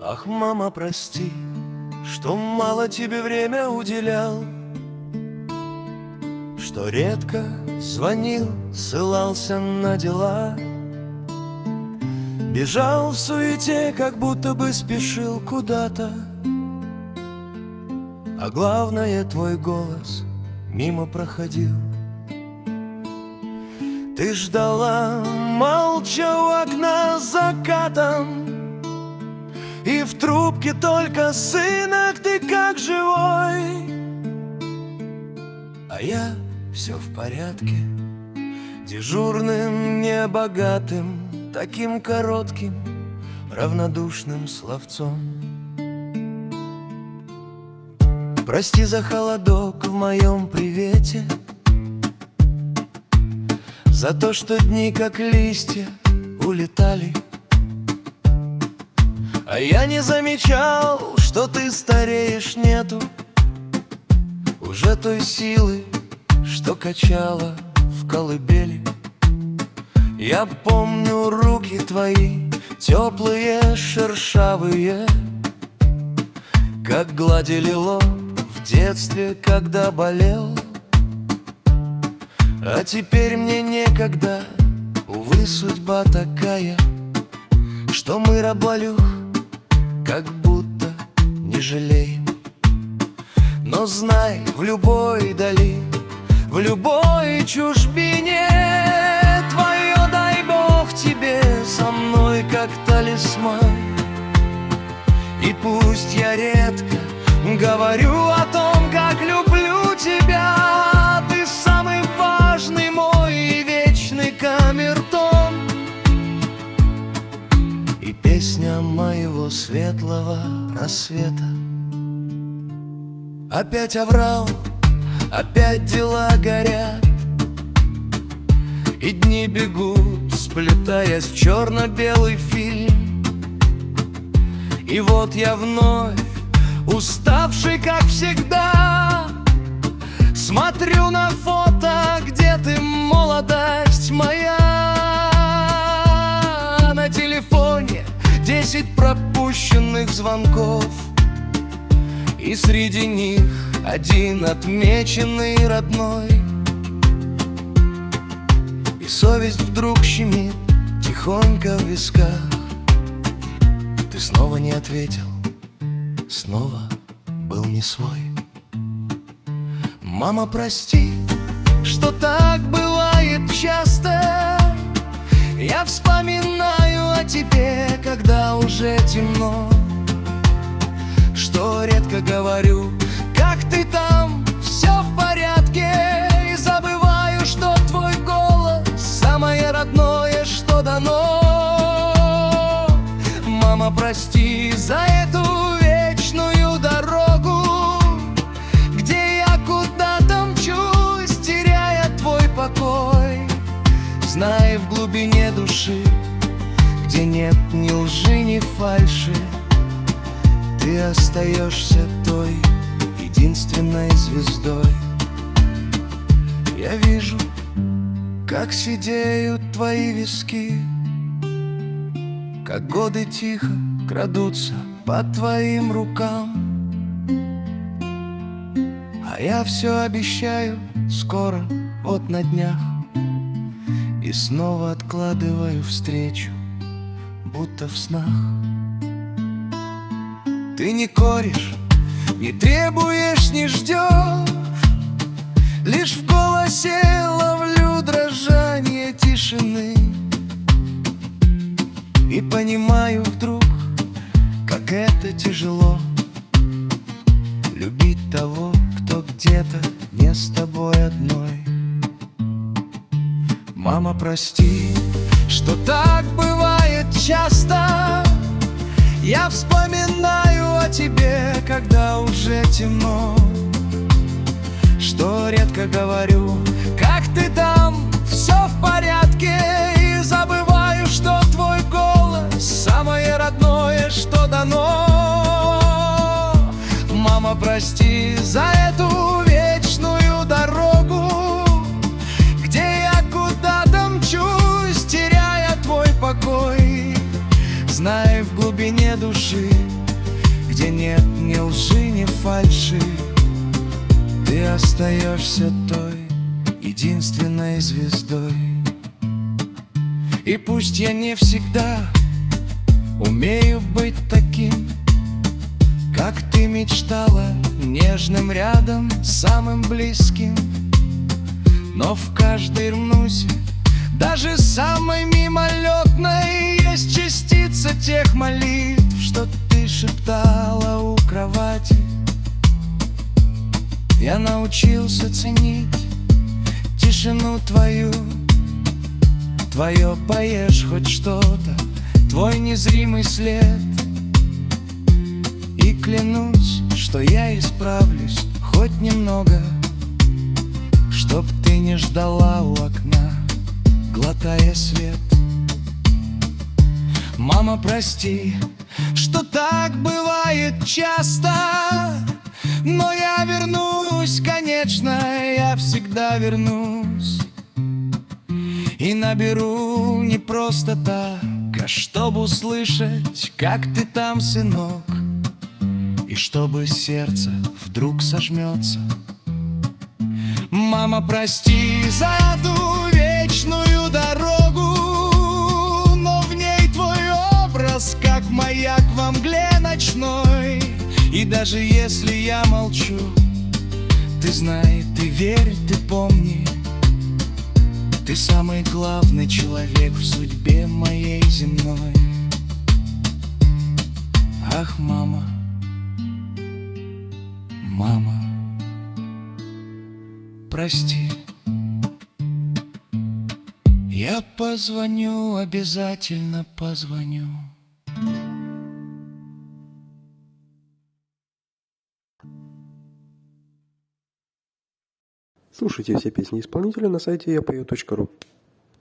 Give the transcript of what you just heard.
Ах, мама, прости, что мало тебе время уделял, что редко звонил, ссылался на дела, бежал в суете, как будто бы спешил куда-то. А главное, твой голос мимо проходил. Ты ждала, молча у окна с закатом, и в трубке только сынок, ты как живой. А я все в порядке, дежурным, небогатым, таким коротким, равнодушным словцом. Прости за холодок в моем привете, за то, что дни, как листья, улетали. А я не замечал, что ты стареешь, нету уже той силы, что качала в колыбели. Я помню руки твои, теплые, шершавые, как гладили лоб в детстве, когда болел. А теперь мне некогда, увы, судьба такая, что мы, раболюх, как будто не жалеем. Но знай, в любой дали, в любой чужбине, твое, дай Бог, тебе со мной как талисман. И пусть я редко говорю о том, как люблю тебя, ты самый важный мой и вечный камертон. И песня моего светлого рассвета. Опять оврал, опять дела горят, и дни бегут, сплетаясь в черно-белый фильм. И вот я вновь, уставший, как всегда, смотрю на фото, где ты, молодость моя. На телефоне 10 пропущенных звонков, и среди них один отмеченный родной. И совесть вдруг щемит тихонько в висках. Ты снова не ответил, снова был не свой. Мама, прости, что так бывает часто. Я вспоминаю о тебе, когда уже темно, что редко говорю, как ты там, все в порядке. И забываю, что твой голос самое родное, что дано. Мама, прости за эту вечную дорогу, где я куда-то мчусь, теряя твой покой. Знай, в глубине души, где нет ни лжи, ни фальши, ты остаешься той единственной звездой. Я вижу, как сидеют твои виски, как годы тихо крадутся по твоим рукам. А я все обещаю скоро, вот на днях, и снова откладываю встречу, будто в снах. Ты не коришь, не требуешь, не ждешь, лишь в голосе ловлю дрожание тишины. И понимаю вдруг, как это тяжело любить того, кто где-то не с тобой одной. Мама, прости, что так бывает часто. Я вспоминаю о тебе, когда уже темно, что редко говорю, как ты там, все в порядке. И забываю, что твой голос самое родное, что дано. Мама, прости за эту вечную дорогу, где я куда-то мчусь, теряя твой покой. Знай, в глубине души где нет ни лжи, ни фальши. Ты остаешься той единственной звездой. И пусть я не всегда умею быть таким, как ты мечтала, нежным рядом, самым близким, но в каждой рнусе, даже самой мимолетной, есть частица тех молитв, что ты шептала у кровати. Я научился ценить тишину твою, твое поешь хоть что-то, твой незримый след. И клянусь, что я исправлюсь хоть немного, чтоб ты не ждала у окна, глотая свет. Мама, прости, что так бывает часто, но я вернусь, конечно, я всегда вернусь. И наберу не просто так, а чтобы услышать, как ты там, сынок, и чтобы сердце вдруг сожмется. Мама, прости за ту вечную дорогу, но в ней твой образ, как маяк во мгле ночной. И даже если я молчу, ты знай, ты верь, ты помни, ты самый главный человек в судьбе моей земной. Ах, мама, мама, прости. Я позвоню, обязательно позвоню. Слушайте все песни исполнителя на сайте yapою.ru.